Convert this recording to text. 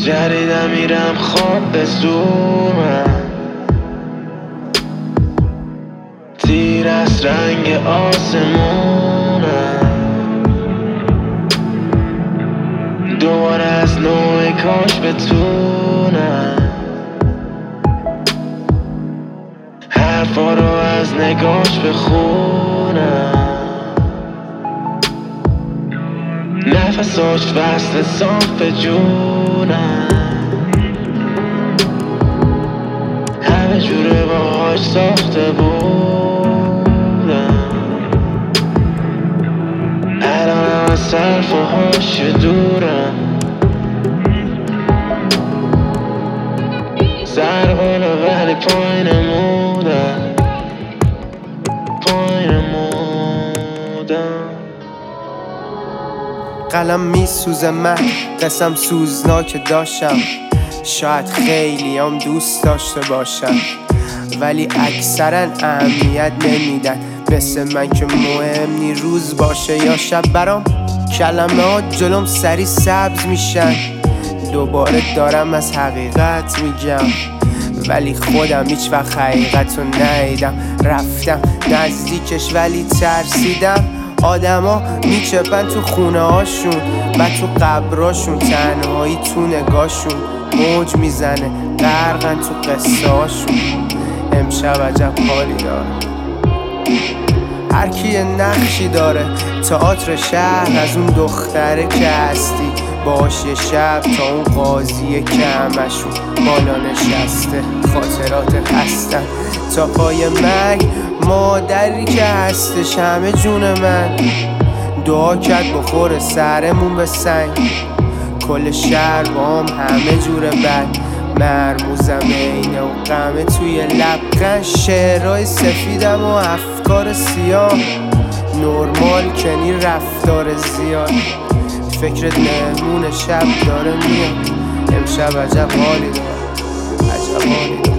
جریدم میرم خواب به زورم، تیر از رنگ آسمونم، دوباره از نوع کاش بتونم حرفا رو از نگاش بخونم، نفساش وصل صاف به جونم، همه جوره باهاش ساخته بودم، الانم از طرفهاش دورم، سر بالا ولی پایین مودم، پایین مودم. قلم میسوزه من قسم سوزناک داشتم، شاید خیلی هم دوست داشته باشم ولی اکثرا اهمیت نمیدن، مثل من که مهم نی روز باشه یا شب. برام کلمه ها جلوم سری سبز میشن، دوباره دارم از حقیقت میگم ولی خودم هیچ وقت حقیقت رو ندیدم. رفتم نزدیکش ولی ترسیدم، آدما میچپن تو خونه هاشون و تو قبراشون، تنهایی تو نگاشون موج میزنه، غرقن تو قصه هاشون. امشب عجب حالی داره، هر کی یه نقشی داره، تئاتر شهر از اون دختره که هستی باش یه شب تا اون قاضی که همشون بالا نشسته، خاطرات هستن تا پای مرگ، مادری که هستش همه جون من، دعا کرد بخوره سرمون به سنگ، کل شهر با هم همه جور بد، مرموزم اینه و غمه توی لبخند، شعرهای سفیدم و افکار سیاه، نرمال کنی رفتار زیاد، فکرت مهمون شب داره میاد. امشب عجب حالی داره، عجب حالی داره.